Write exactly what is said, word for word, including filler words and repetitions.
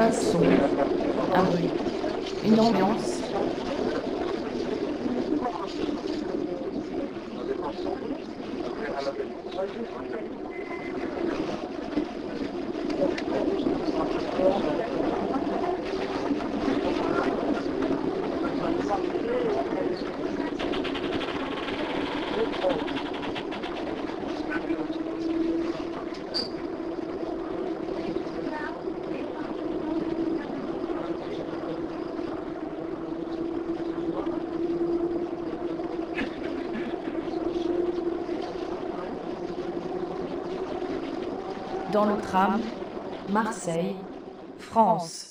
Un son, un bruit, une ambiance. Dans le tram, Marseille, France.